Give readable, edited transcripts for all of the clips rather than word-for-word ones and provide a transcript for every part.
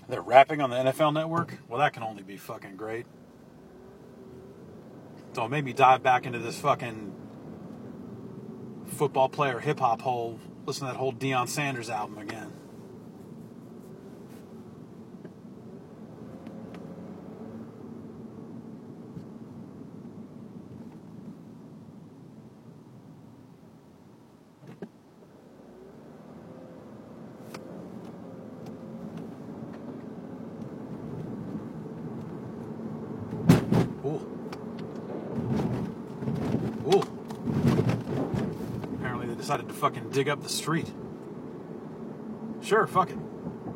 They're rapping on the NFL Network? Well, that can only be fucking great. So it made me dive back into this fucking football player hip-hop hole, listen to that whole Deion Sanders album again. Ooh. Ooh. Apparently they decided to fucking dig up the street. Sure, fuck it.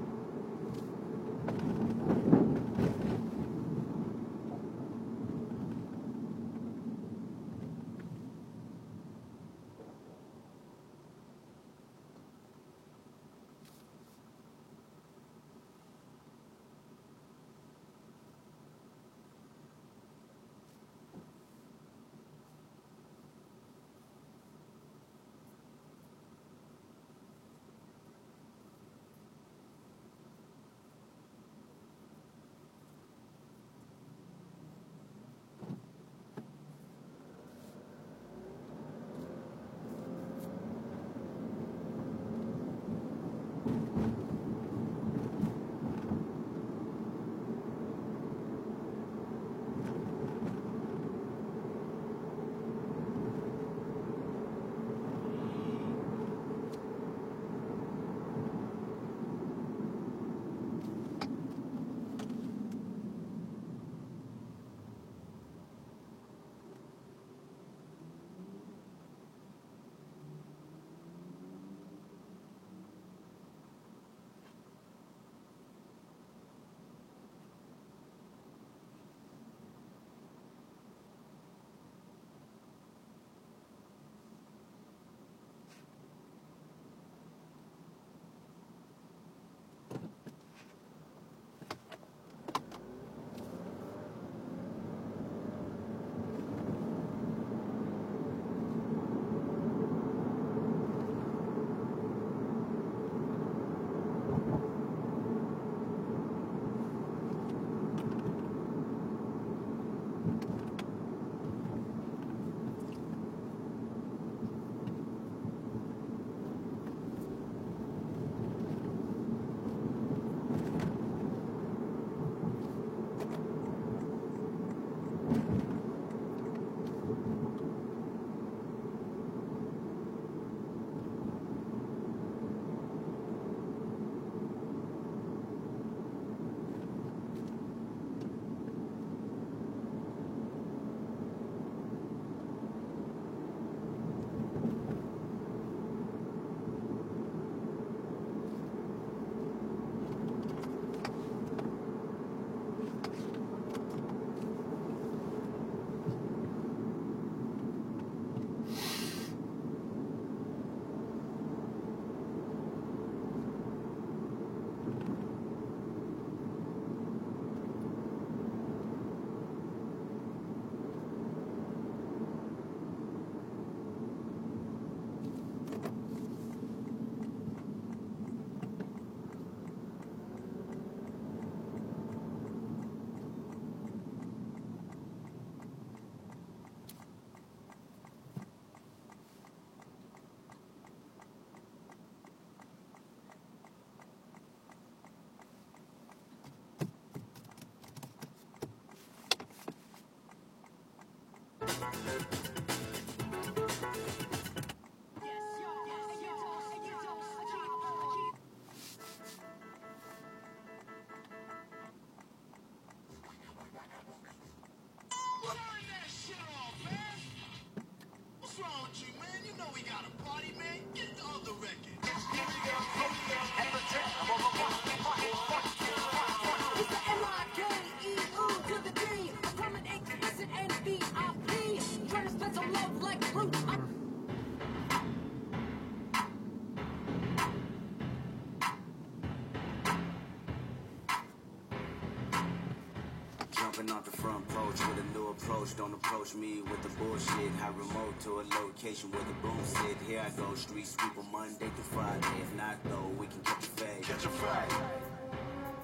Jumping off the front porch with a new approach. Don't approach me with the bullshit. High remote to a location where the boom sit. Here I go, street sweeper Monday through Friday. If not though, we can catch a fade. Catch a fade. Catch a fade.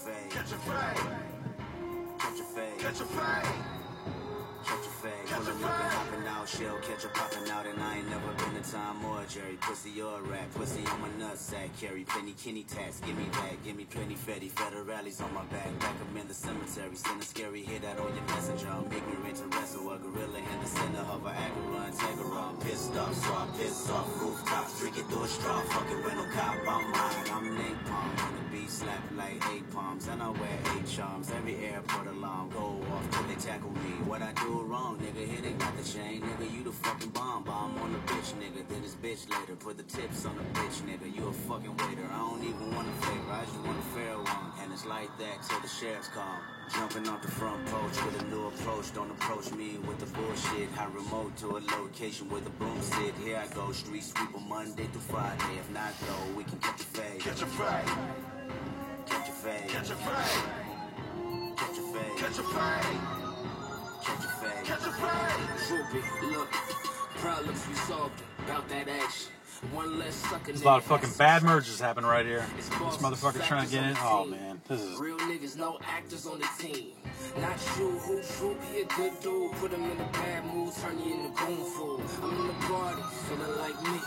fade. Catch a fade. Catch a fade. Catch a fade. Catch a fade. Catch a Pulling up and fade. hopping out, shell catcher popping out, and I ain't never been a time or a Jerry. Pussy or a rat, pussy on my nutsack. Carry plenty Kenny tats, give me that, give me plenty Fetty. Federales on my back, back up in the cemetery. Send a scary hit out on your messenger. I'm ignorant to wrestle a gorilla in the center of a Agarun. Tegaron, pissed off, so I piss off rooftops. Drinking through a straw, fucking rental cop. I'm mine, I'm napalm. On the beat, slap like 8 palms, and I wear 8 charms. Every airport alarm go off till they tackle me. What I do wrong, nigga, here they got the chain, nigga, you the fucking bomb on the bitch, nigga, then it's bitch later, put the tips on the bitch, nigga, you a fucking waiter, I don't even want a favor, I just want a fair one, and it's like that till the sheriff's come, jumping off the front porch with a new approach, don't approach me with the bullshit, high remote to a location where the boom sit, here I go, street sweeper Monday through Friday, if not though, we can get the fade, Catch a fade. catch a fade, Catch a fade. catch a fade, Catch a fade. catch a fade. Catch a fade. Droopy, look, problems resolved about that action. One less sucker. There's a lot of fucking bad merges happening right here. This motherfucker trying to get in. Oh man, this is. Real niggas, no actors on the team. Not you, who Troop, he a good dude. Put him in a bad mood, turn you into goon fool. I'm in the party, feeling like me.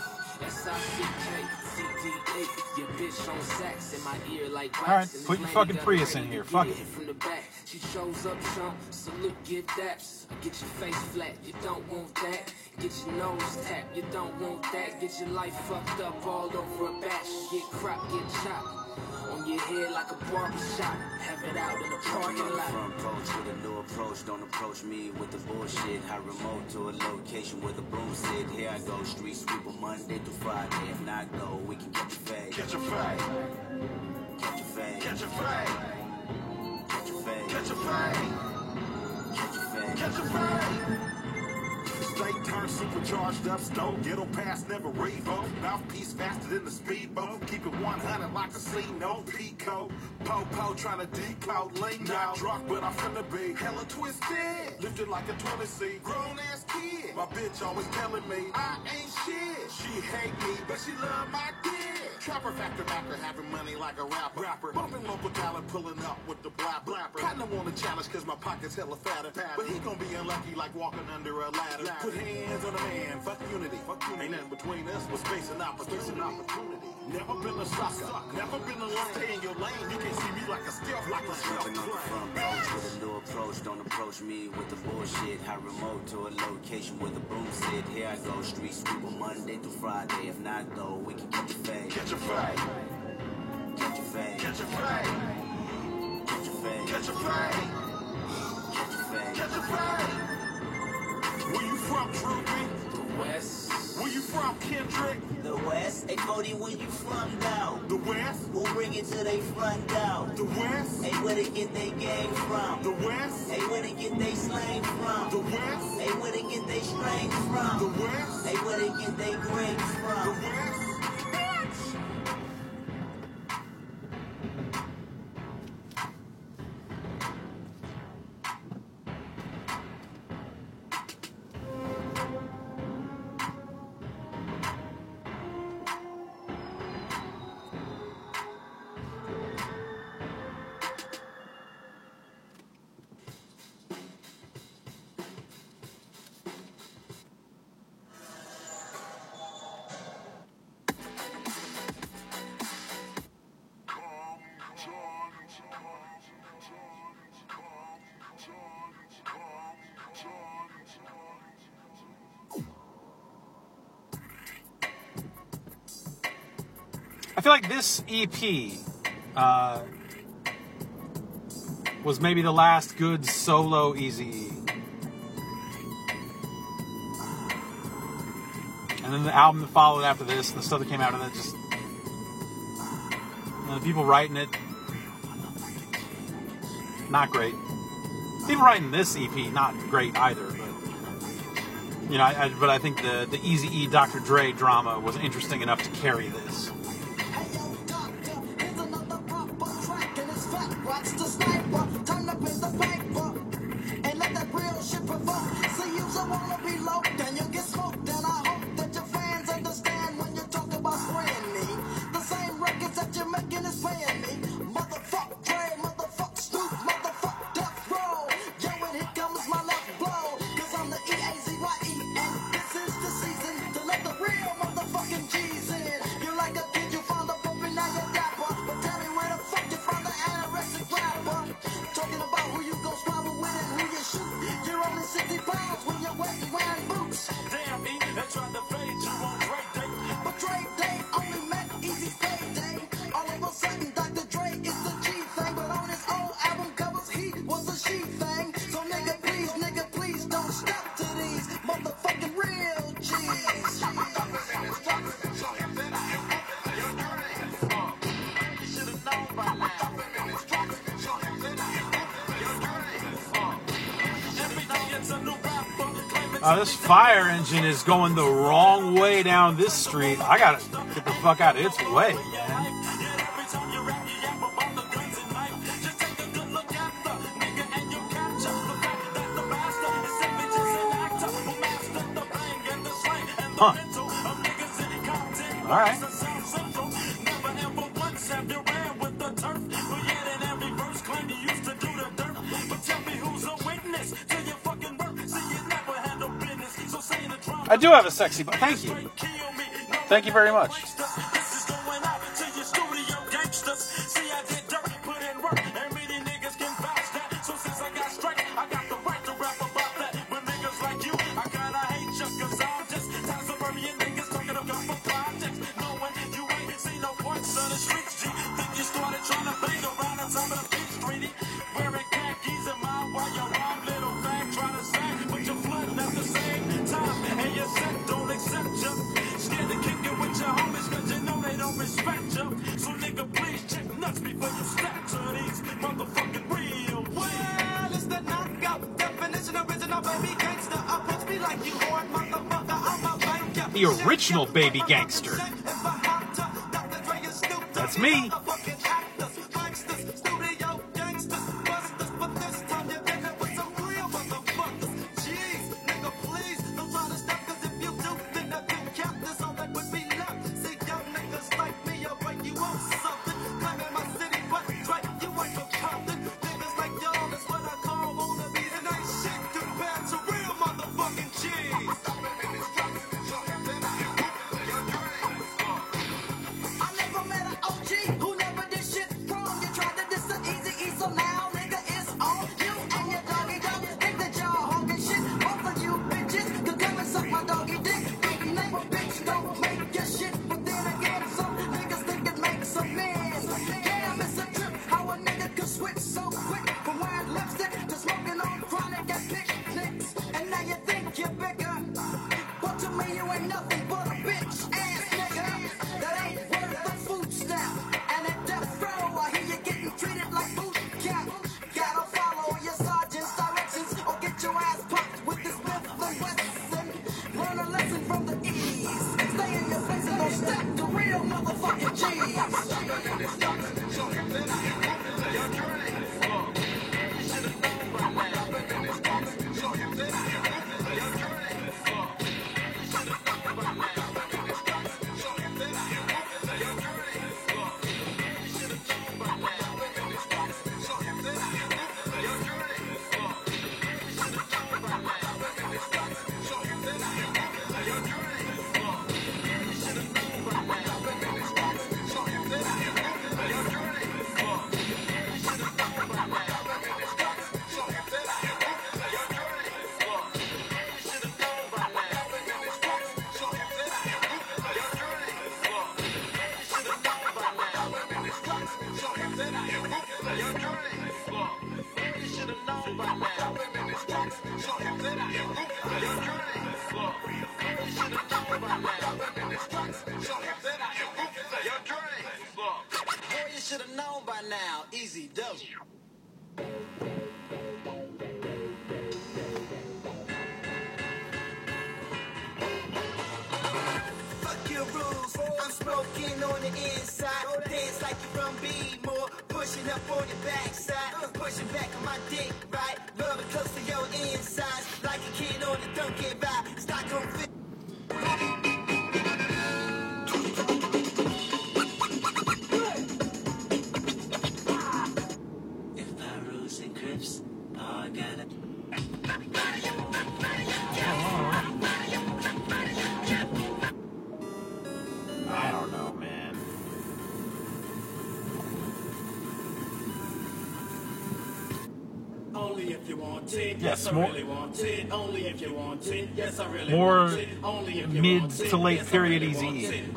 S-I-C-K-C-D-A. Your bitch on sax in my ear like wax. Alright, put your fucking Prius in here. Fuck it. From the back. She shows up, Trump, salute, give daps. Get your face flat, you don't want that. Get your nose tapped, you don't want that. Get your life fucked up all over a batch. Get cropped, get chopped. On your head like a barbershop. Have it out in the parking lot. Front porch with a new approach, don't approach me with the bullshit. High remote to a location where the broom sit. Here I go, street sweeper Monday through Friday. If not though, we can catch a fade. Catch a fade. Catch a fade. Catch a fade. Catch a fade. Catch a fade. Catch a fade. Catch a fade. Straight turn, supercharged up, stove, ghetto pass, never revoke. Mouthpiece faster than the speedboat. Keep it 100 like a C-note. Pico, po-po, trying to decode lean. Not drunk, but I'm finna be hella twisted. Lifted like a 20C, grown-ass kid. My bitch always telling me I ain't shit. She hate me, but she love my dick. Trapper factor backer, having money like a rapper. Bumping local talent, pulling up with the blapper. Platinum on the challenge, cause my pocket's hella fatter. But he gon' be unlucky like walking under a ladder. Put hands on a man, fuck unity. Ain't nothing between us but space and opportunity. Never been a sucker, never been a lane. Stay in your lane, you can see me like a stealth, like a Jumping on the stealth front porch with a new approach, don't approach me with the bullshit. High remote to a location where the broom sit. Here I go, street sweeper Monday through Friday. If not though, we can catch a fade. Catch a fade. Catch a fade. Catch a fade. Catch a fade. Catch a fade. Catch a fade. Catch a fade. Where you from, Droopy? The West. Where you from, Kendrick? The West, hey Cody, where you from now? The West? Who bring it to they front door? The West? Hey, where they get they game from? The West? Hey, where they get they slang from? The West? Hey, where they get they strength from? The West? Hey, where they get they grades The from? West? I feel like this EP was maybe the last good solo Eazy-E. And then the album that followed after this, and the stuff that came out of it, just the people writing it, not great. People writing this EP, not great either. But you know, I think the Eazy-E Dr. Dre drama was interesting enough to carry this. This fire engine is going the wrong way down this street. I gotta get the fuck out of its way, man. Huh. All right. I do have a sexy butt. Thank you. Thank you very much. The original baby gangster. That's me. Yes, more mid to late period Easy. Can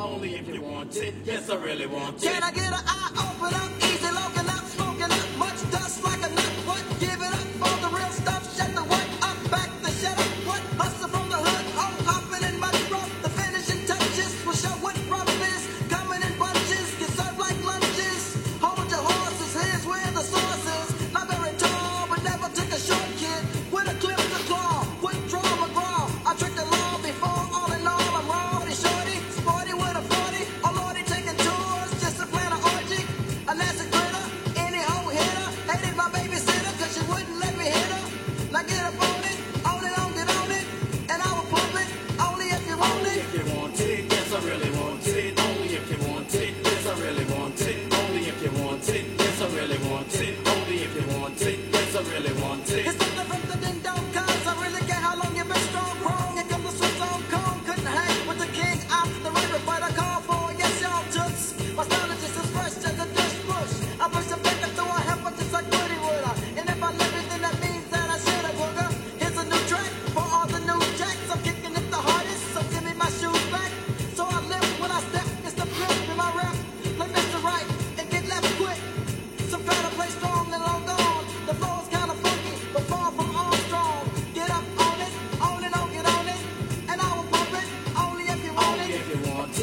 I get an eye open up, easy looking up, smoking up, much dust like a nut? What? Give it up for the real stuff. Shut the what up, back the shut up. What? Hustle from the hood, home hopping in much rough. The finishing touches will show what rough is. Coming in bunches, get served like lunches. Hold your horses, here's where the source is. Not very tall, but never took a short kid. With a clip to claw, with draw McGraw.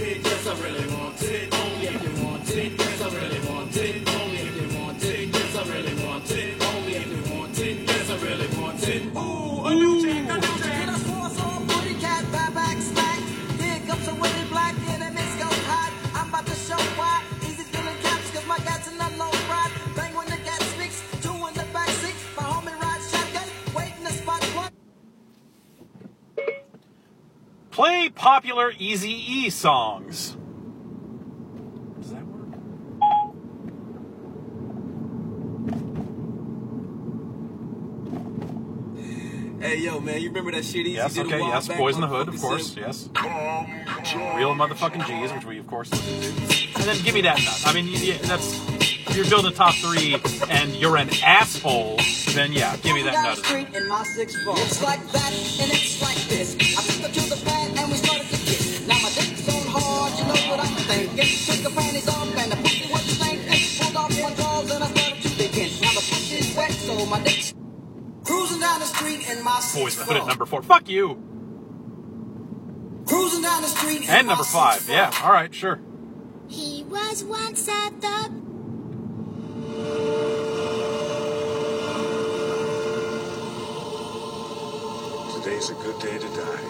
it. Yes, I really want it. Only if you want it. Yes, I really want it. Only if you want it. Yes, I really want it. Only if you want it. Yes, I really want it. Ooh, a new jack, a new jack. Get a force on booty cat, back, smack. Here comes a winning black and it makes go hot. I'm about to show why. Easy filling caps, cause my gat's in the low ride. Bang when the gat speaks, two in the back seat. My homie rides shotgun, waiting the spot one. Play popular Eazy-E songs. Does that work? Hey, yo, man, you remember that shit Easy Yes, did a okay, while yes. back, Boys in the Hood, of motherfucker course, said- yes. Real motherfucking G's, which we, of course, listen to. And then give me that nut. I mean, that's... If you're building a top three and you're an asshole, then yeah, give me that Down nut. the street in my 6'4". It's like that and it's like this. I took her to the pad and we started to kiss. Now my dick's on hard, you know what I'm thinking. Took the panties off and the pussy was stinking. Pulled off my drawers and I started to begin. Now the pussy's wet, so my dick's cruising down the street in my 6'4". Boys in the Hood at number 4. Fuck you. Cruising down the street in And my number 5. 6'4". Yeah, all right, sure. He was once at the Today's a good day to die.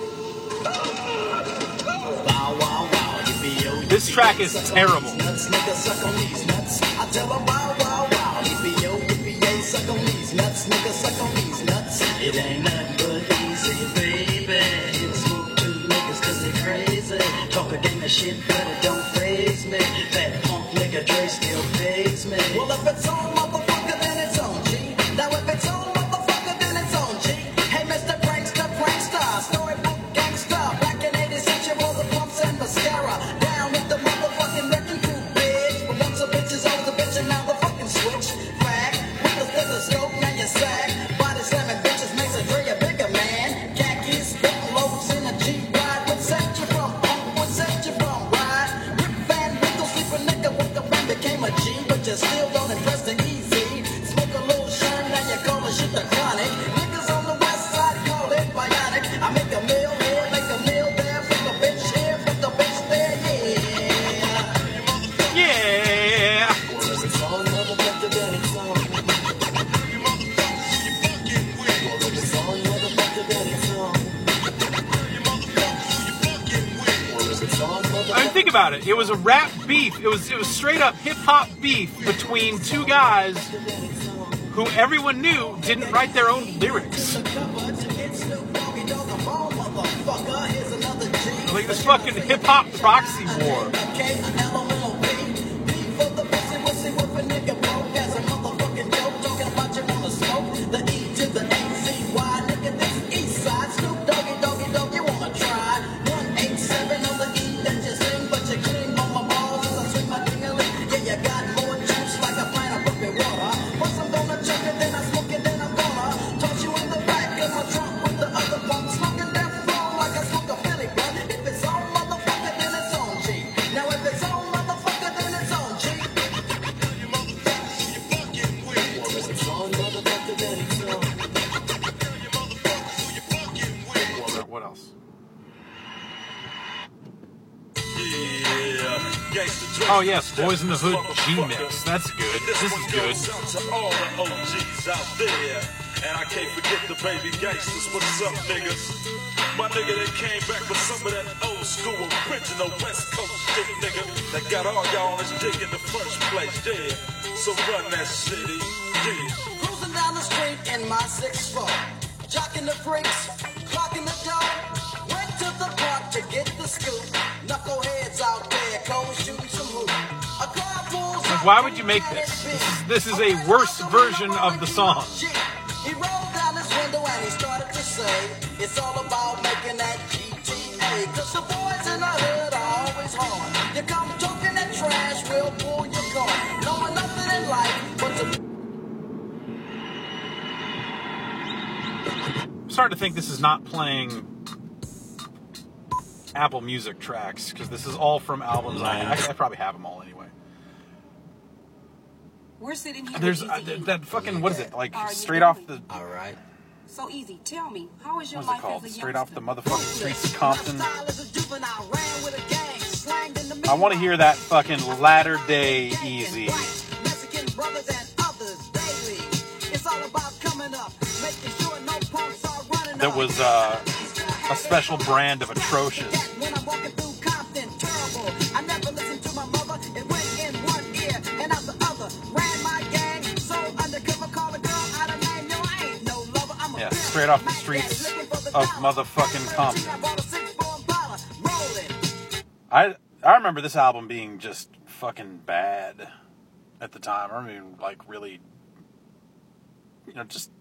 Wow, wow, wow, yippee, yo, This track is terrible. nuts, nigga, suck on these nuts. I tell 'em wow, wow, wow, yippee, yo, yippee, yay, suck on these nuts, nigga, suck on these nuts. It ain't nothing but easy, baby. Hit smoke two niggas 'cause they crazy. Talk a game of shit, but it don't faze me. That punk nigga Dre still pays me. Well, if it's on, motherfucker, then it's on, G. Now if it's on, motherfucker, then it's on, G. Hey, Mr. Prankster, storybook gangster. Back in 86, you wore the pumps and mascara. Down with the motherfucking wrecking crew, bitch. But once a bitch is always a bitch, and now the fucking switch. Fag, with the stethoscope, now you sag. Body slamming bitches makes a Dre a bigger man. Khakis, big loads in a G-Ride. What set you from, punk? What set you from, ride? Rip Van Winkle, sleep a nigga with the band became a G. But you still don't impress the easy. Smoke a little shine, now you call the shit the chronic. Niggas on the west side call it bionic. I make a meal here, make a meal there. Fuck a bitch here, fuck a bitch there, yeah. Yeah. It's on, motherfucker, then it's on. It's on, motherfucker, then it's on. It's on, motherfucker. I mean, think about it. It was a rap beef. It was straight up hip hop beef between two guys who everyone knew didn't write their own lyrics. Like this fucking hip hop proxy war. Now if it's on, motherfucker, then it's on, G. It's on, motherfucker, then it's on. What else? Oh yes, Boys in the Hood G-Mix. That's good. This is good. To all the OGs out there. And I can't forget the baby gangsters. What's up, niggas? My nigga, they came back with some of that old school, original West Coast shit, nigga. That got all y'all on this dick in the first place, yeah. So run that city, yeah. Cruising down the street in my 6'4", jocking the freaks, clocking the dough. Went to the park to get the scoop. Knuckleheads out there, cold shooting some hoop. A car pulls up, Why would you make this? This is a worse version of the song. He rolled down his window and he started to say, it's all about making that GTA. Cause the boys in the hood are always hard. You come talking that trash, we'll pull your car. Knowing nothing in life but to I'm starting to think this is not playing Apple Music tracks because this is all from albums. I probably have them all anyway. We're sitting here. There's with Eazy-E. that fucking, what is it, like Are you straight off with the, me? All right. So easy. Tell me, how is your what's it life called? as a Straight off the youngster? motherfucking streets of Compton. style as a juvenile, ran with a gang, slanged I want to hear that fucking latter day Easy. Mexican brothers and others daily. It's all about coming up, making sure no punks are running That was a special brand of atrocious. When I'm walking through Compton, terrible. I never listened to my mother. It went in one ear and out the other. Ran my gang, so undercover, call a girl out of name. No, I ain't no lover. I'm a Yeah, straight off the streets of motherfucking Compton. I remember this album being just fucking bad at the time. I mean, like, really, you know, just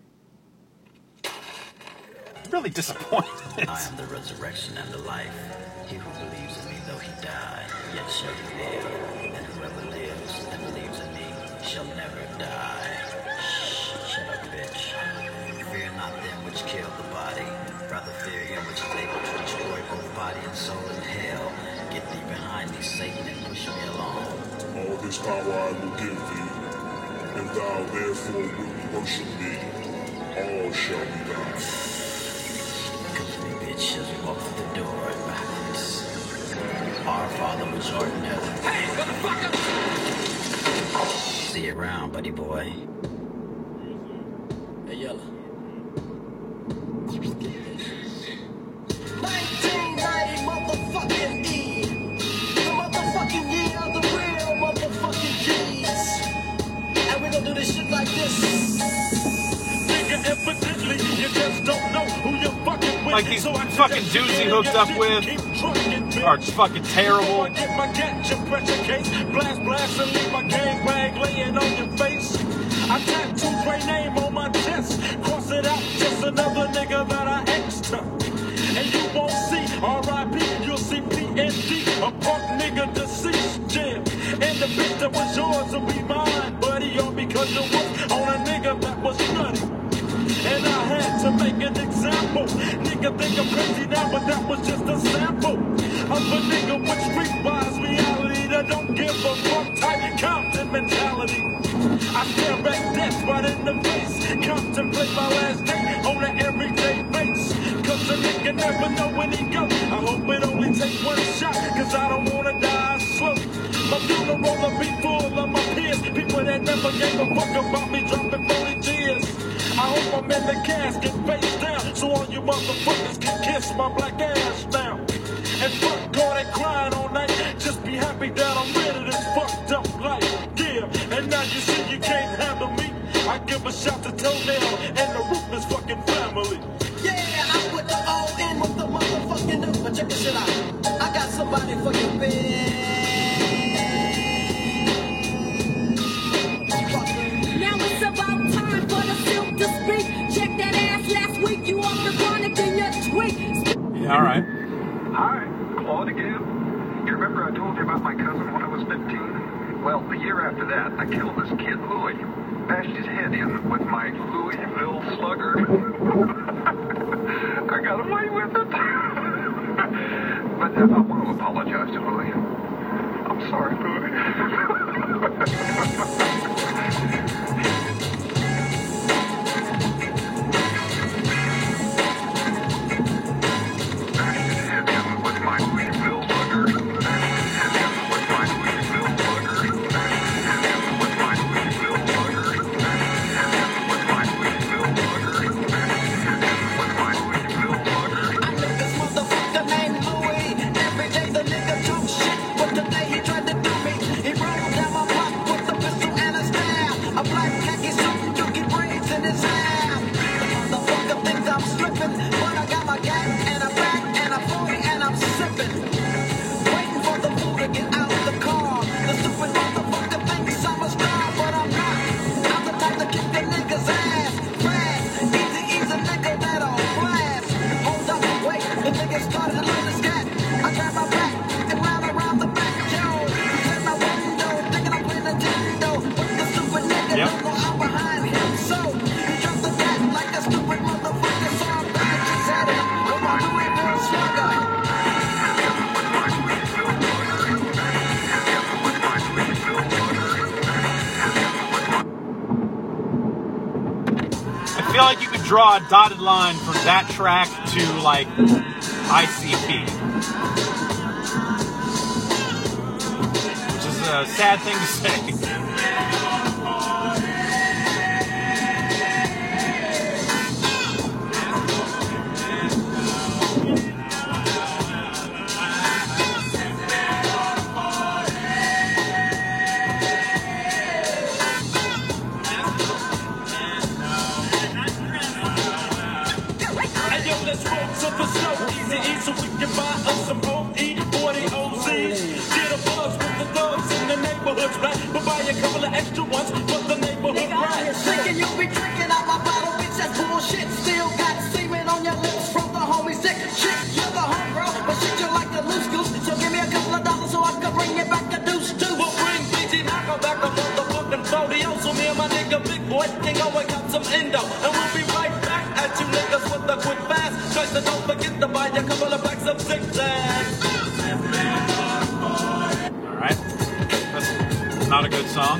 really disappointed. I am the resurrection and the life. He who believes in me, though he die, yet shall he live. And whoever lives and believes in me shall never die. Shh, shut up, bitch. Fear not them which kill the body. Rather fear him which is able to destroy both body and soul in hell. Get thee behind me, Satan, and push me along. All this power I will give thee, and thou therefore wilt worship me. All shall be thine. Come to me, bitch, as we walk through the door backwards. Our Father which art in heaven. Hey, motherfucker! See you around, buddy boy. Hey, yellow. 1990 motherfucking E. The motherfucking year of the real motherfucking G's. And we gonna do this shit like this. Nigga, evidently, you just don't know who you're fucking with. Like these fucking dudes he hooked up with are fucking terrible. I get my gotcha pressure case, blast, and leave my gang bag laying on your face. I tattoo Dre name on my chest, cross it out, just another nigga that I extra. And you won't see R.I.P., you'll see P.N.D., a punk nigga deceased, yeah. And the bitch that was yours will be mine, buddy, all because you was on a nigga that was nutty. And I had to make an example. Nigga think I'm crazy now, but that was just a sample of a nigga with streetwise reality that don't give a fuck type Compton mentality. I stare back death right in the face, contemplate my last day on an everyday base. Cause a nigga never know when he go. I hope it only takes one shot, cause I don't wanna die slow. My funeral will be full of my peers, people that never gave a fuck about me dropping 40 tears. I hope I'm in the casket face down, so all you motherfuckers can kiss my black ass now. And fuck all that crying all night, just be happy that I'm rid of this fucked up life. Yeah, and now you see you can't handle me. I give a shout to Toenail and the Ruthless fucking family. Yeah, I put the O in with the motherfucking up. But check this shit out. I got somebody for your bitch. Now it's about time for the silk to speak. Check that ass last week. You off the chronic in your tweet. Yeah, all right. Hi, Claude again. You remember I told you about my cousin when I was 15? Well, the year after that, I killed this kid, Louis. Bashed his head in with my Louisville slugger. I got away with it. But I want to apologize to Louis. I'm sorry, Louis. I feel like you could draw a dotted line from that track to, like, ICP. a sad thing to say. Thinking you'll be drinking out my bottle, bitch, that's bullshit. Still got semen on your lips from the homie sick shit. You're the homegirl, but shit, you like the loose goose. So give me a couple of dollars so I can bring you back a deuce too. We'll bring BG Knocker back a motherfucking 40. So me and my nigga Big Boy can go and got some endo. And we'll be right back at you niggas with a quick fast. Guys, so don't forget to buy a couple of packs of Six Jacks. Alright. That's not a good song.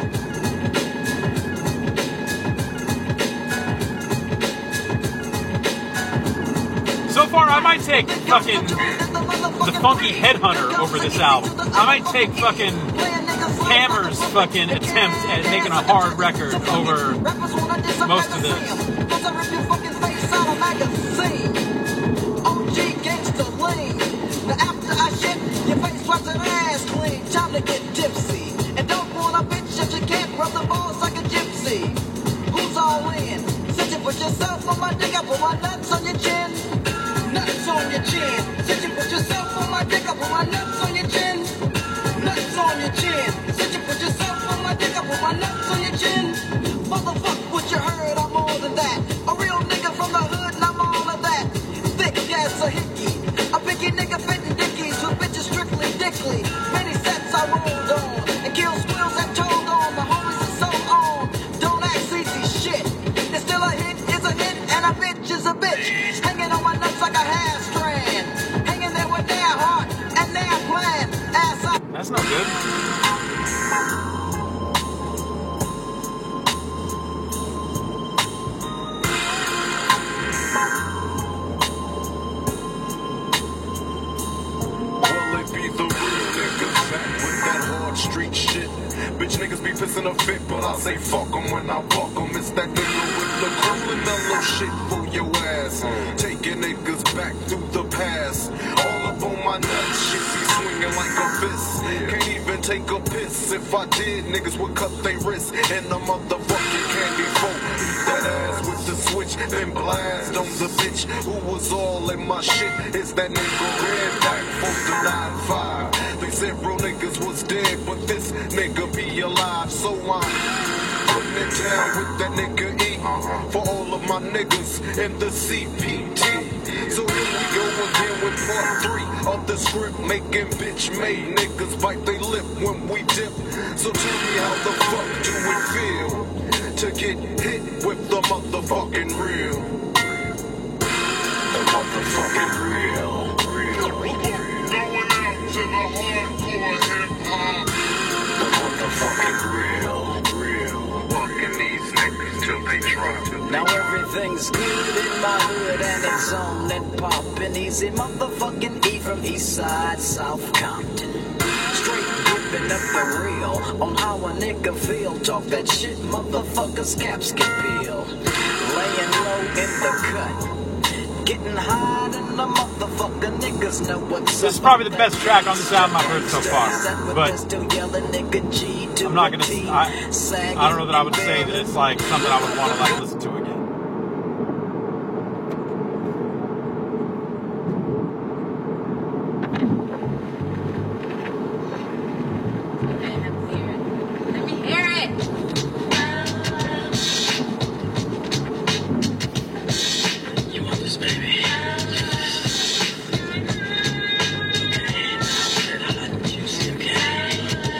So far, I might take fucking the Funky Headhunter over this album. I might take fucking Hammer's fucking attempt at making a hard record over most of this. OG gangsta lean. Now after I shit, your face wipes an ass clean. Time to get tipsy. And don't want a bitch if you can't rub the balls like a gypsy. Who's all in? Sit you put yourself on my dick, I put my nuts on your chin. Nuts on your chin. Sit you put yourself on my dick, I put my nuts on your chin. Nuts on your chin. Sit you put yourself on my dick, I put my nuts on your chin. Motherfuck what you heard, I'm more than that. A real nigga from the hood and I'm all of that. Thick as a hickey. A picky nigga fitting dickies with bitches strictly dickly. Many sets I rolled on and kill squills that told on. My homies are so on. Don't act easy shit. It's still a hit is a hit and a bitch is a bitch. Hanging on my nuts like a half strand. Hanging there with their heart and their plan. Ass up. That's no good. Street shit. Bitch niggas be pissing a fit, but I say fuck 'em when I fuck 'em. It's that nigga with the cool and mellow shit for your ass. Taking niggas back through the past. All up on my nuts, shit be swinging like a fist. Can't even take a piss. If I did, niggas would cut their wrists in the motherfucking candy boat. Beat that ass with the switch, then blast on the bitch who was all in my shit. It's that nigga Red back for the 9-5. They said real niggas was dead, but this nigga be alive, so I'm putting it down with that nigga E for all of my niggas in the CPT. So here we go again with part 3 of the script, making bitch made niggas bite they lip when we dip. So tell me how the fuck do it feel to get hit with the motherfucking real? The motherfucking real. Now everything's good in my hood and it's on and poppin'. Easy motherfucking E from East Side, South Compton. Straight giving up the real on how a nigga feel. Talk that shit, motherfuckers caps can peel. Laying low in the cut, getting high in the motherfucker. Niggas know what's up. This is probably the best track on this album I've heard so far. But I'm not gonna. I don't know that I would say that it's like something I would want to like listen to again. Let me hear it. You want this, baby?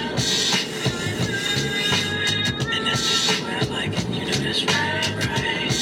And that's just the way I like it. You know that's right, right?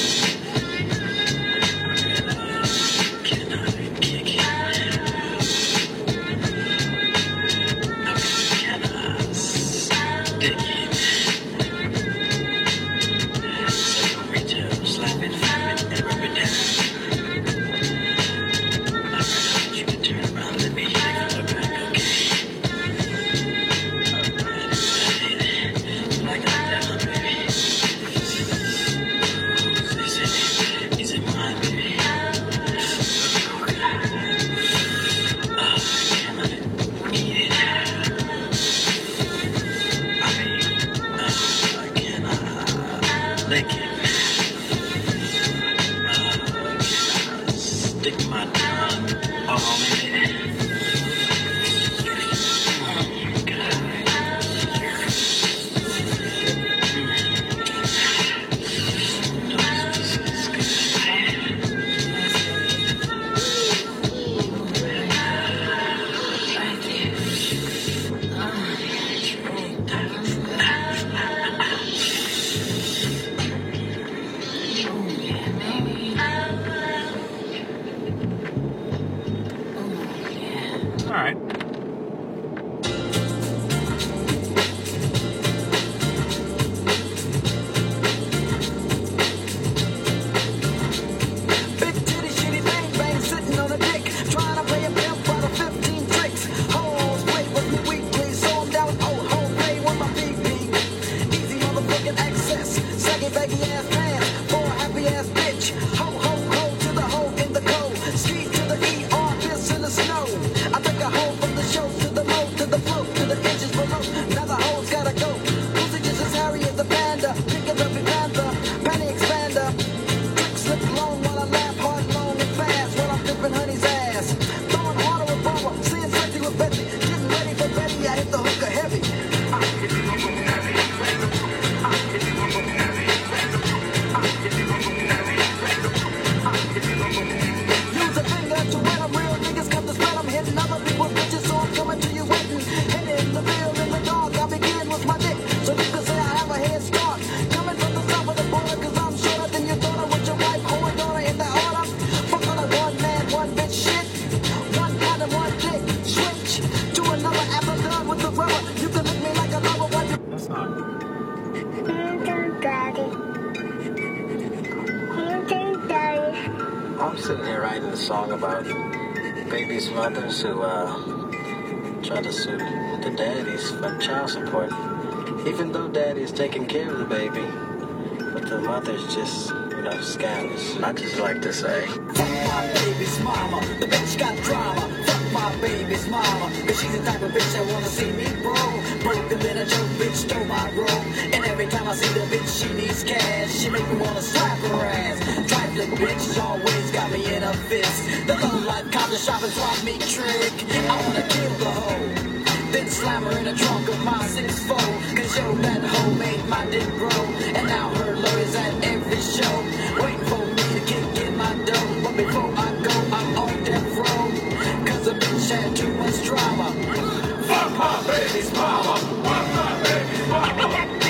sitting here writing a song about babies' mothers who try to sue the daddies for child support, even though daddy's taking care of the baby, but the mother's just, scandalous. I just like to say, fuck my baby's mama, the bitch got drama. Fuck my baby's mama, cause she's the type of bitch that wanna see me broke. Broken than a joke, bitch stole my role. And every time I see the bitch, she needs cash. She make me wanna slap her ass. Trifling bitch always got me in a fist. The low life counter shop and swap me trick. I wanna kill the hoe, then slam her in the trunk of my 6'4". Cause yo, that hoe made my dick grow. And now her lawyers at every show, waiting for me to kick in my dough. But before I go, I'm on death row, cause the bitch had too much drama. Fuck my baby's mama. Fuck my baby's mama.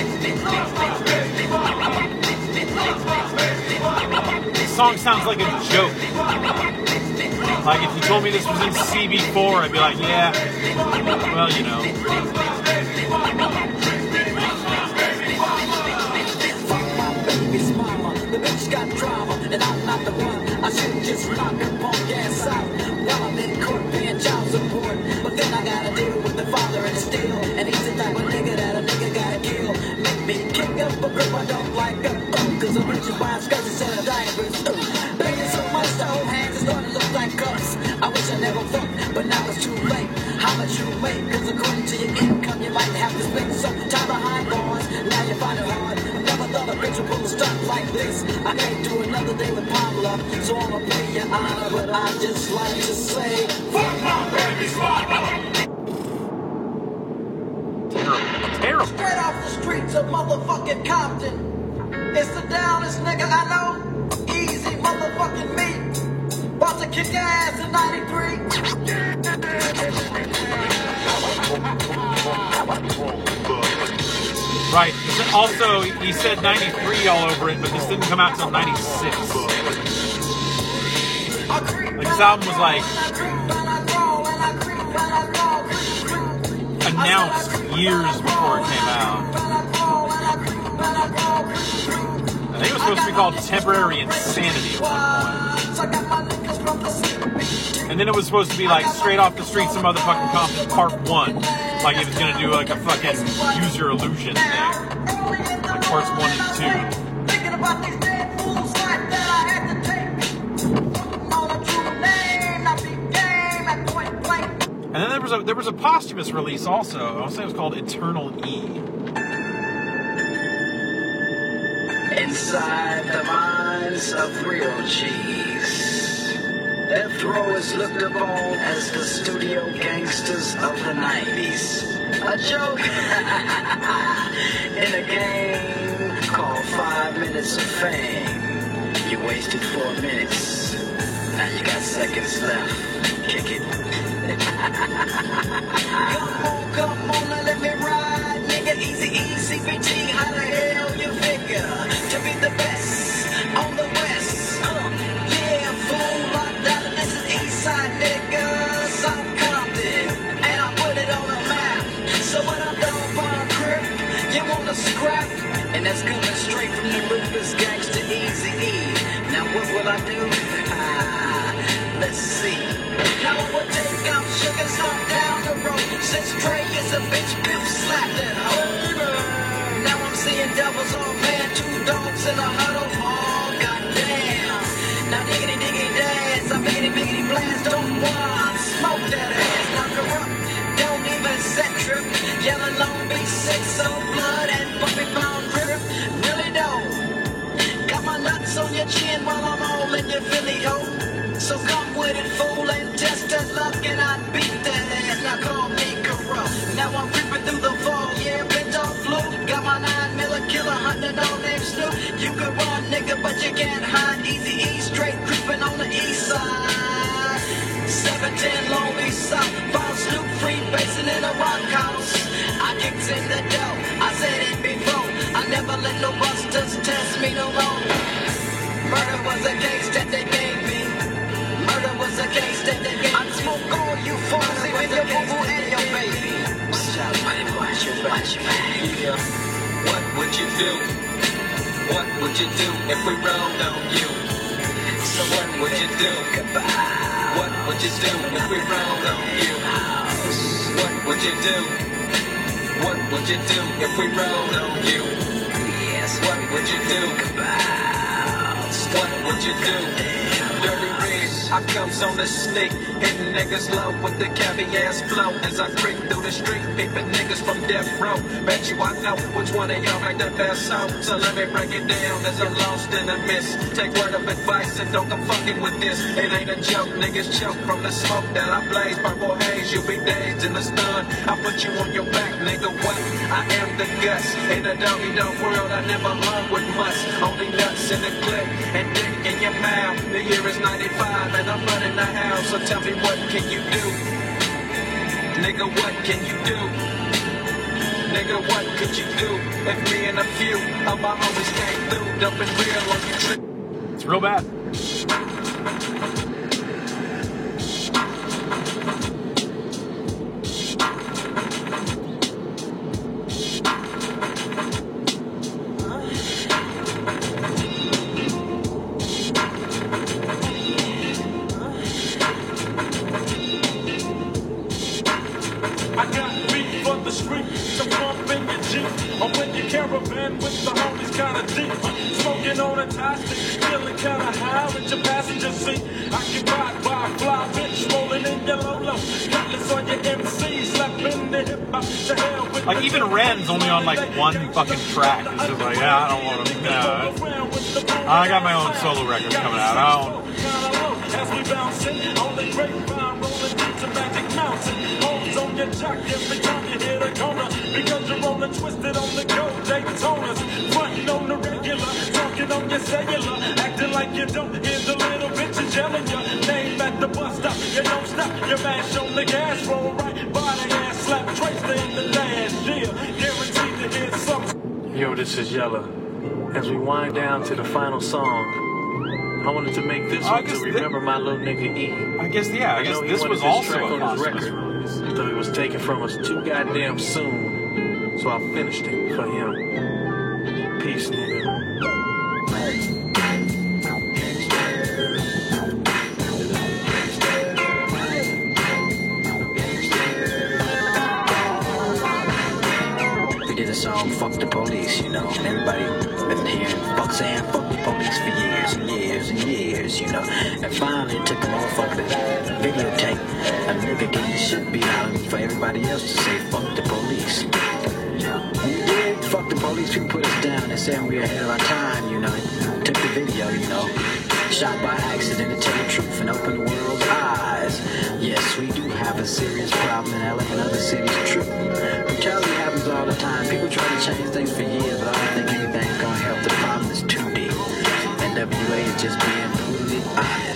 This song sounds like a joke. Like if you told me this was in CB4, I'd be like, yeah, well, Fuck my baby's mama, the bitch got drama, and I'm not the one. I should just knock her punk ass out while I'm in court paying child support. But then I gotta deal with the father and still, and he's the type of nigga that a nigga gotta kill. Make me kick up a grip I don't like her, cause a bitch is buying skirts instead of diapers. Begging so much to hold hands is starting to look like cups. I wish I never fucked, but now it's too late. How much you make, cause according to your income you might have to spend some time behind bars. Now you find it hard. Never thought a bitch would pull a stunt like this. I can't do another day with Pamela, so I'ma pay your honor. But I just like to say, fuck my baby's mama. Terrible. Straight off the streets of motherfucking Compton. It's the downest nigga I know. Easy motherfucking me. About to kick your ass in 93. Right. Also, he said 93 all over it, but this didn't come out till 96. Like, this album was like announced years before it came out. I think it was supposed to be called Temporary Insanity at one point. And then it was supposed to be like Straight Off the Streets of Motherfucking Compton Part 1. Like it was gonna do like a fucking Use Your Illusion thing. Like parts 1 and 2. Thinking about these dead fools like that I had to take. On a true name, not be game at point blank. And then there was a posthumous release also. I want to say it was called Eternal E. inside the minds of real G's, death row is looked upon as the studio gangsters of the 90s. A joke in a game called 5 Minutes of Fame. You wasted 4 minutes. Now you got seconds left. Kick it. Come on, now let me ride. Nigga, easy, CPT. How the hell you figure to be the best on the west? Yeah, fool, locked out. This is Eastside, nigga. South Compton, and I put it on the map. So when I'm done for a crib, you want to scrap? And that's coming straight from the ruthless gangster Eazy-E. Now what will I do? Let's see. Now I would take out sugar stop down the road. Since Trey is a bitch, Bill slapped that hoe. Now I'm seeing doubles on man, 2 dogs in a huddle. Oh, goddamn. Now diggity diggity dance, I biggity blast, don't want smoke that ass. Now corrupt, don't even set trip. Yellow Long Beach, 6 on blood and puppy pound grip. Really don't. Got my nuts on your chin while I'm all in your Philly hoe. So come with it, fool, and test that luck, and I beat that ass. Now call me corrupt. Now I'm creeping through the fall, yeah, bent off flu. Got my 9mm killer hunting on that Snoop. You can run, nigga, but you can't hide. Easy-E, straight creeping on the east side. 710 Long Beach South, found Snoop free basing in a rock house. I kicked in the door, I said it before. I never let no busters test me no more. Murder was a case that they gave me. Murder was a case that they gave me. I'd smoke all you fools, even your boo-boo and your baby. Watch out, buddy, watch your back. What would you do? What would you do if we rolled on you? So what would you do? What would you do if we rolled on you? What would you do? What would you do if we rolled on you? Yes, what would you do? What would you do? Dirty Reese, I comes on the sneak, hitting niggas low with the caviar flow as I creep through the street, peeping niggas from death row. Bet you I know which one of y'all make the best song. So let me break it down as I'm lost in the mist. Take word of advice and don't come fucking with this. It ain't a joke, niggas choke from the smoke that I blaze. Purple haze, you'll be dazed in the stun. I put you on your back, nigga. What? I am the guts in a doggy-dog world. I never hung with must. Only nuts in the clip and dick in your mouth. The year is 95 and I'm running the house. So tell me what can you do? Nigga, what can you do? Nigga, what could you do if me and a few of my homies came through, dumping real on you trip? It's real bad. I got beat for the street, some bump in your Jeep. I'm with your caravan with the homies kinda deep. Smoking on a tie stick, feeling kinda high with your passenger seat. Occupied by a fly bitch, rolling in your Lolo. Cutlass on your MC, slapping the hip hop to hell with Like, even Ren's only on, like, one fucking track. It's just like, yeah, I don't want to. I got my own solo record coming out. I don't. As we bouncing on the grapevine, rolling into Magic Mountain. Homes on your jock every time you hit a corner. Because you're rolling twisted on the go, Daytonas. Frontin' on the regular, talking on your cellular. Acting like you don't hear the little bitches yelling your name at the bus stop. You don't stop, you mash on the gas, roll right by the ass, slap Tracer in the dash. Yeah, guaranteed to hear something. Yo, this is Yella. As we wind down to the final song, I wanted to make this one to remember my little nigga E. I guess, yeah, I guess know this he was wanted also track a on his posthumous record. release. Though it was taken from us too goddamn soon, so I finished it for him. Peace, nigga. We did a song, Fuck the Police, you know. Everybody been hearing fuck saying fuck the police for years and years and years, you know. And finally it took a motherfucker to videotape a nigga getting the shit beat out of him for everybody else to say fuck the police. When we did fuck the police, people put us down and said we were ahead of our time, you know. Took the video, you know. Shot by accident to tell the truth and open the world's eyes. Yes, we do have a serious problem in LA and other cities, true. Brutality happens all the time. People try to change things for years, but I don't think anything's gonna help. The problem is too deep. NWA is just being brutally honest.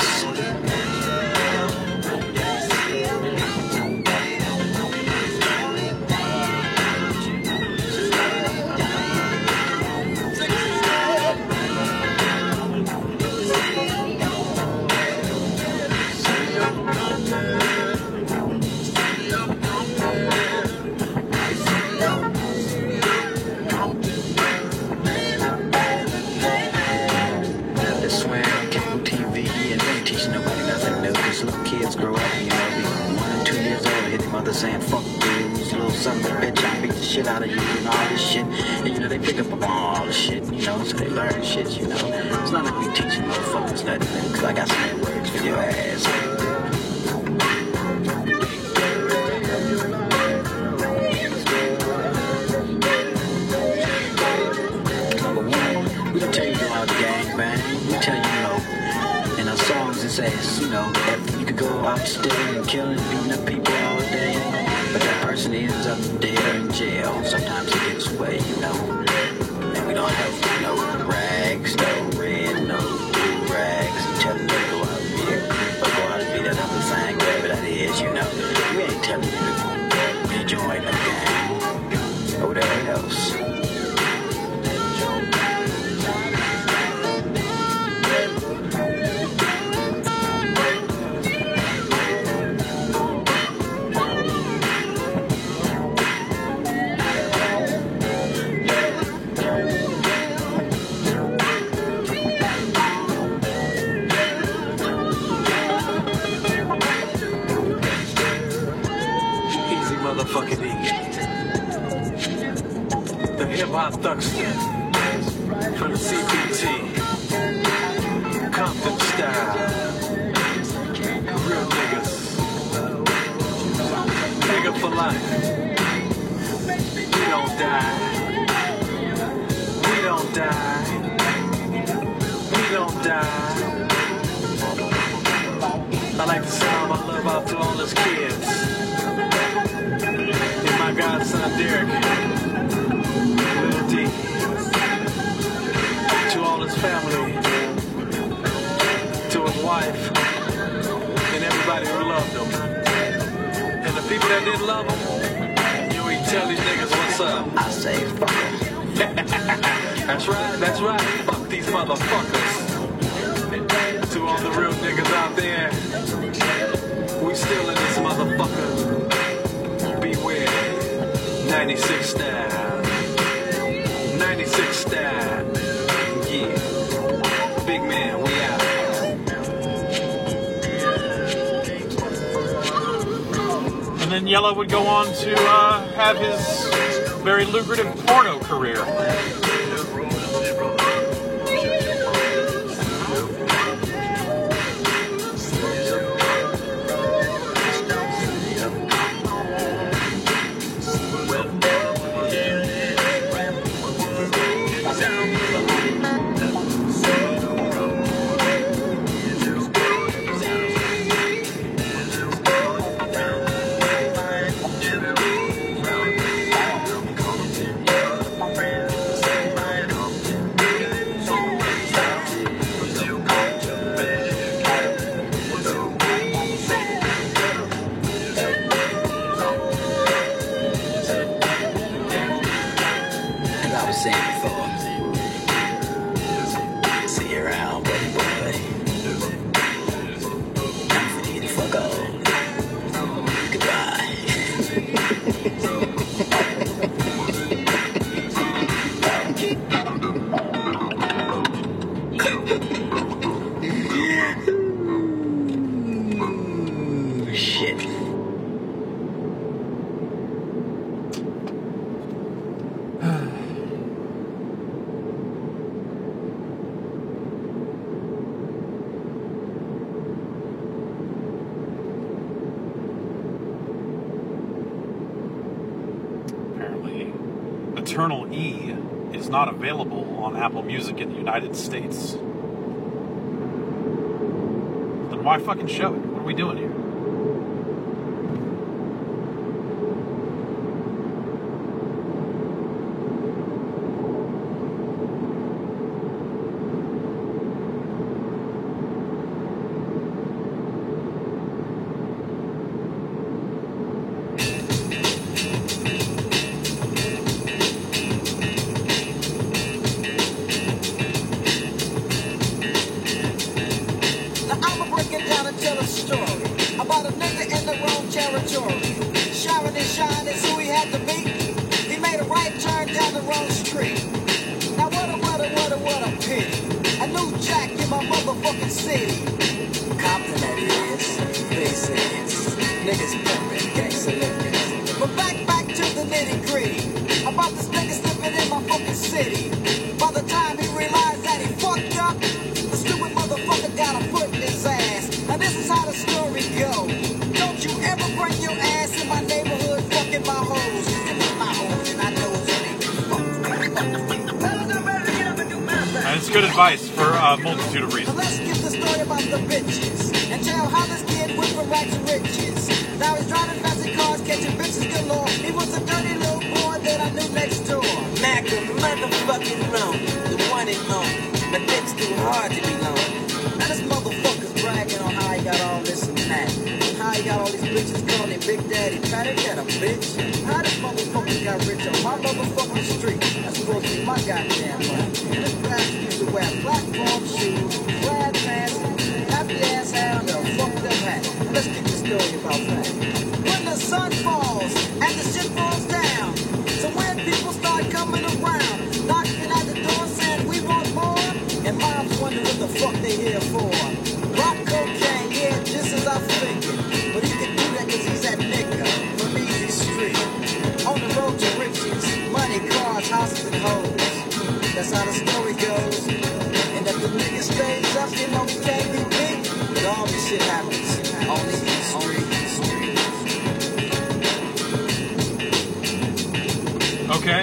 Saying fuck dudes, little son of a bitch, I beat the shit out of you and all this shit. And you know, they pick up on all this shit, you know, so they learn shit, you know. It's not like we teaching motherfuckers nothing, cause I got some words for your ass. Number one, we don't tell you about the gangbang, we tell you, you know, in our songs it says, you know, that you could go out stealing and killing, beating up people all day. But that person ends up dead or in jail. Sometimes he gets away, you know. And we don't have no rags, no red, no blue rags. Tell them to go out here, or go out and be that other thing, whatever that is, you know. We ain't telling you to join a gang or whatever else. hip-hop thuckster from the CPT, Compton style, real niggas, nigga for life. We don't die, we don't die, we don't die. I like to send all my love out to all his kids, and my godson Derek, Little D, to all his family, to his wife, and everybody who loved him. And the people that didn't love him, you ain't tell these niggas what's up. I say fuck them. That's right, fuck these motherfuckers. To all the real niggas out there, we still in this motherfucker. Beware, 96 style, 96 style, yeah. Big man, we out. And then Yellow would go on to have his very lucrative porno career. Eternal E is not available on Apple Music in the United States. Then why fucking show it? What are we doing here? Advice for a multitude of reasons. Let's get the story about the bitches and tell how this kid went from rags to riches. Now he's driving fancy cars, catching bitches galore. He was a dirty little boy that I knew next door. Mac a motherfucking wrong, the one and only. But it's too hard to be lonely. Now this motherfucker's bragging on how he got all this and that, and how he got all these bitches calling him Big Daddy. Patty got a bitch. How this motherfucker got rich on my motherfucking street? That's supposed to be my goddamn money. And this bastard used to wear platform shoes, plaid pants, happy ass hair, and a fucked up hat. Let's get the story about that. When the sun falls and the shit falls down, so when people start coming around, knocking at the door saying we want more, and moms wonder what the fuck they here for. Rock cocaine, yeah, just as I figured. But he can do that cause he's that nigga from Easy Street. On the road to riches, money, cars, house, bosses and hoes. That's how the story goes. And if the nigga stays up, you know he can't be beat. But all this shit happens on the street. Okay.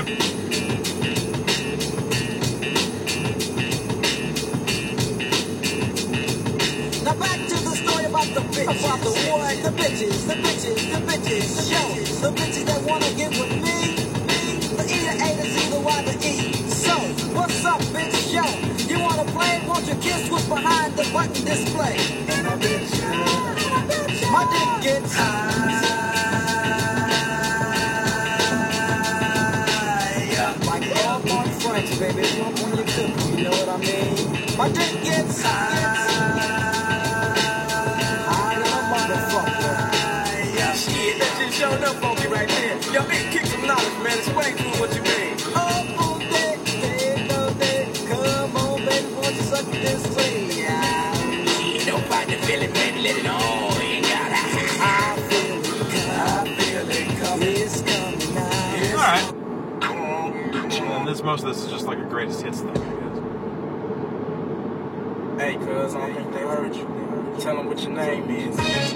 Now back to the story about the bitch. About the what? The bitches, the show. The bitches that wanna get with me. The E, the A, the Z, the Y, the E. So, what's up, bitch? Yo, you wanna play? Won't you kiss what's behind the button display? My dick gets high. Like Airborne French, baby. Pump when you cook, you know what I mean? My dick gets high. Shit, that shit showed up on me right there. Yo, man, kick some knowledge, man. Explain to me what you mean. Oh, baby, come on, baby, won't you suck this thing? Yeah, don't fight the feeling, baby, let it all in. I feel it coming. It's coming now. All right. And most of this is just like a greatest hits thing, I guess. Hey, cuz, I don't think they heard you. Tell them what your name is.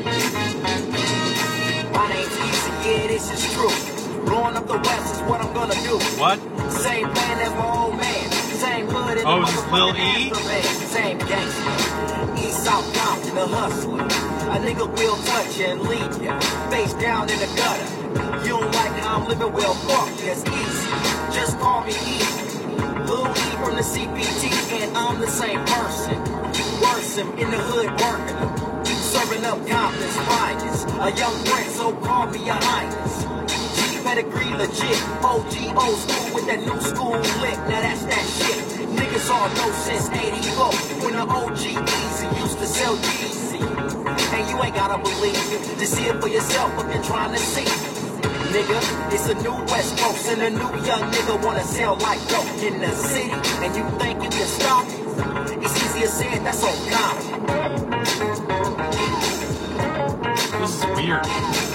My name's Easy, yeah, this is true. Blowing up the West is what I'm gonna do. What? Same plan as my old man. Same hood as oh, is this Lil E? Same gangster. East South Compton, the hustler. A nigga will touch you and leave you. Face down in the gutter. You don't like how I'm living, well, fuck, that's easy. Just call me Easy. Lil E from the CPT, and I'm the same person. Worse him in the hood working them. Serving up Compton's finest. A young prince, so call me your highness. G pedigree legit. OG old school with that new school lick. Now that's that shit. Niggas all know since 84. When the OG Easy used to sell Yeezy. And you ain't gotta believe it. Just see it for yourself if you're trying to see. Nigga, it's a new West Coast and a new young nigga wanna sell like dope in the city. And you think you can stop it? It's easier said, that's so common. This is weird.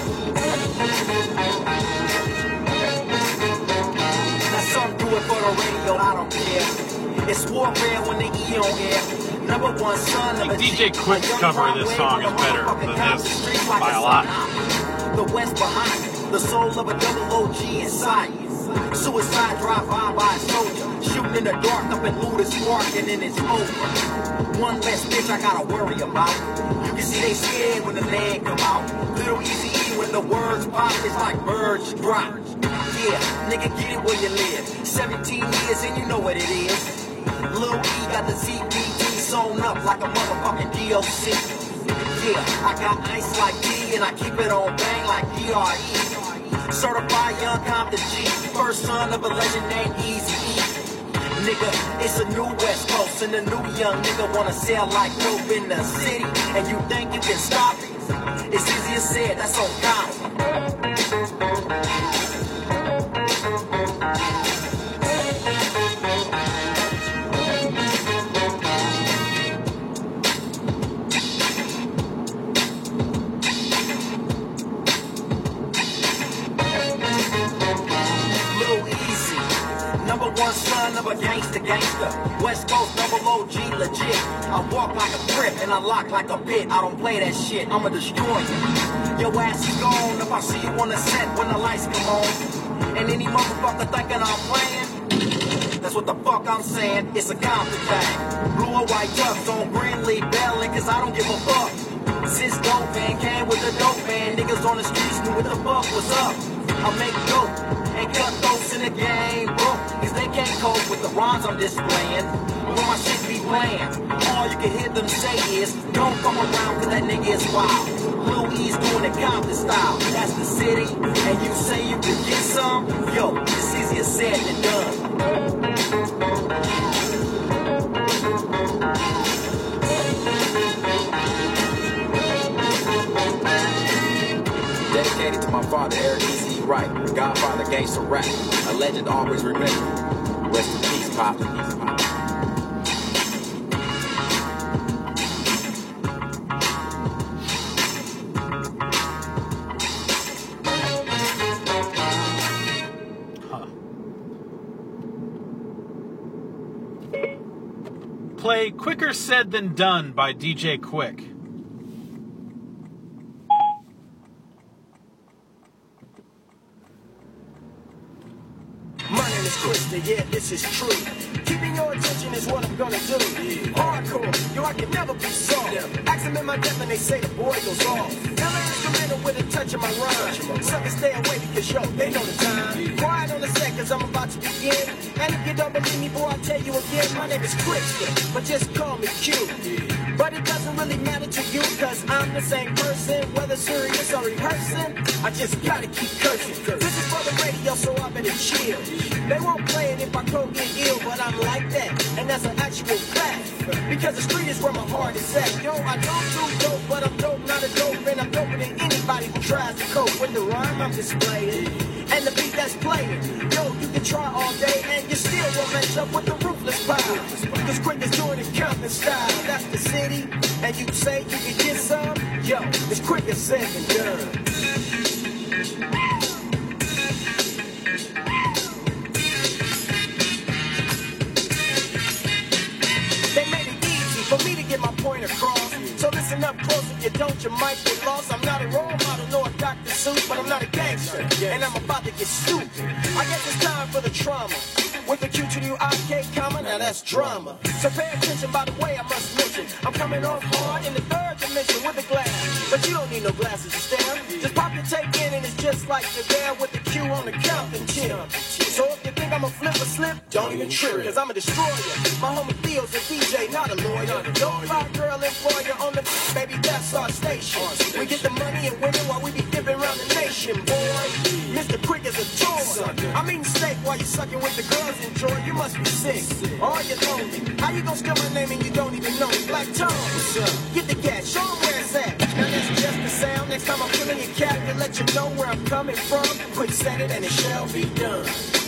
Now some do it for the radio, I don't care. It's warfare when the E on air. Number one son of a DJ Quick's cover of this song is better than this by a lot. The West behind it, the soul of a double OG inside you. Suicide drive-by by a soldier, shooting in the dark up in Ludus Park, and then it's over. One less bitch I gotta worry about. You see they scared when the leg come out. Little Easy E when the words pop, it's like birds drop. Yeah, nigga, get it where you live. 17 years and you know what it is. Lil E got the CPT sewn up like a motherfucking DOC. Yeah, I got ice like D and I keep it on bang like DRE. Certified young Compton G, first son of a legend named Easy E. Nigga, it's a new West Coast and a new young nigga wanna sell like dope in the city. And you think you can stop it? It's easier said, that's so common. One son of a gangster. West Coast double OG legit. I walk like a crip and I lock like a pit. I don't play that shit, I'ma destroy you. Your ass is gone if I see you on the set when the lights come on. And any motherfucker thinking I'm playing, that's what the fuck I'm saying. It's a Compton thing. Blue or white ducks on green leaf belling, cause I don't give a fuck. Since dope man came with the dope man, niggas on the streets knew what the fuck was up. I make dope and cut those in the game, bro. Cause they can't cope with the rhymes I'm displaying. When my shit be playing, all you can hear them say is, don't come around cause that nigga is wild. Lil E's doing it Compton style. That's the city, and you say you can get some? Yo, it's easier said than done. Dedicated to my father, Eric E.C. Wright, the godfather gangster rap. A legend always remembered. Rest in peace, Pop. play Quicker Said Than Done by DJ Quick. My name is Krista, yeah, this is true. Keeping your attention is what I'm gonna do. Hardcore, yo, I can never be soft. Ask them in my depth and they say the boy goes off. Never instrumental with a touch of my rhyme. Suckers stay away because, yo, they know the time. Quiet on the set cause I'm about to begin. And if you don't believe me, boy, I'll tell you again. My name is Krista, but just call me Q. But it doesn't really matter to you cause I'm the same person. Whether serious or rehearsing, I just gotta keep cursing. This is for the radio, so I better chill. They won't play it if I go get ill, but I'm like that, and that's an actual fact. Because the street is where my heart is at. Yo, I don't do dope, but I'm dope, not a dope, and I'm doper than anybody who tries to cope with the rhyme I'm displaying and the beat that's playing. Yo, you can try all day, and you still won't match up with the ruthless power. Cause Quick is doing it Compton style. That's the city, and you say you can get some. Yo, it's quicker said than done. For me to get my point across. So listen up close, if you don't, you might get lost. I'm not a role model, nor a Dr. Seuss, but I'm not a gangster, and I'm about to get stupid. I guess it's time for the trauma. With the Q to the I-K comma, now that's drama. So pay attention, by the way, I must mention, I'm coming off hard in the third dimension with a glass. But you don't need no glasses to stare. Just pop your tape in and it's just like you're there with the Q on the Compton tip. So if you think I'm a flip or slip, don't even trip, cause I'm a destroyer. My homie Theo's a DJ, not a lawyer. Don't fly girl employer on the baby, that's our station. We get the money and women while we be dipping around the nation, boy. Mr. Quick is a toy. I'm eating steak while you sucking with the girls enjoy. You must be sick, or you're lonely. How you gonna steal my name and you don't even know me? Black Tom, what's up? Get the cat, show 'em where it's at. Now that's just the sound. Next time I'm filling your cap to let you know where I'm coming from. Quick said it and it shall be done.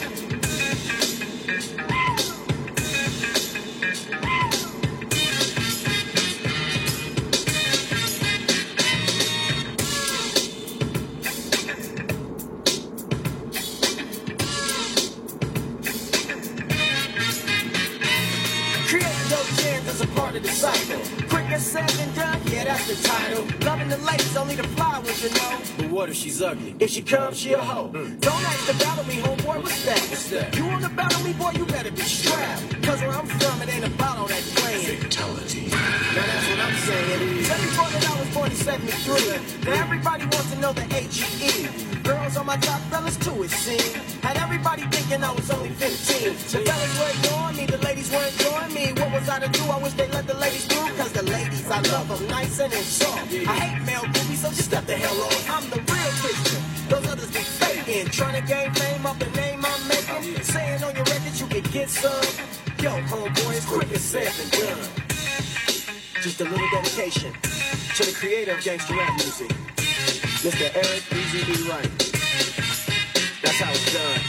The cycle. Quicker said than done, yeah, that's the title. Loving the ladies, only the fly ones, you know. But what if she's ugly? If she comes, she a hoe. Don't ask to battle me, homeboy, what's that? You wanna battle me, boy, you better be strapped. Cause where I'm from, it ain't about all that playing. Fatality. Now that's what I'm saying. Tell me that I was born in 73. Now everybody wants to know the H-E-E. Girls on my top, fellas too, it seemed. Had everybody thinking I was only 15. The fellas were ignoring me, the ladies were enjoying me. What was I to do? I wish they let the ladies through. Cause the ladies, I love them nice and in soft. I hate male groupies, so just step the hell off. I'm the real Christian. Those others be faking. Trying to gain fame up the name I'm making. Saying on your record you can get some. Yo, homeboy, it's quicker said than done. Just a little dedication to the creator of gangsta rap music, Mr. Eric Easy B. Wright. That's how it's done.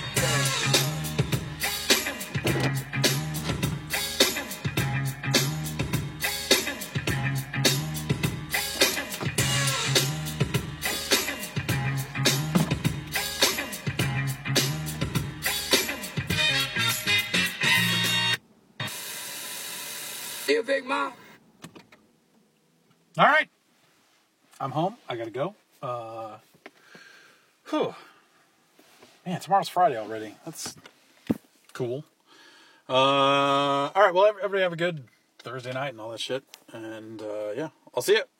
Dear Big Mom. All right. I'm home. I gotta go. Man, tomorrow's Friday already. That's cool. All right. Well, everybody have a good Thursday night and all that shit. And, yeah, I'll see you.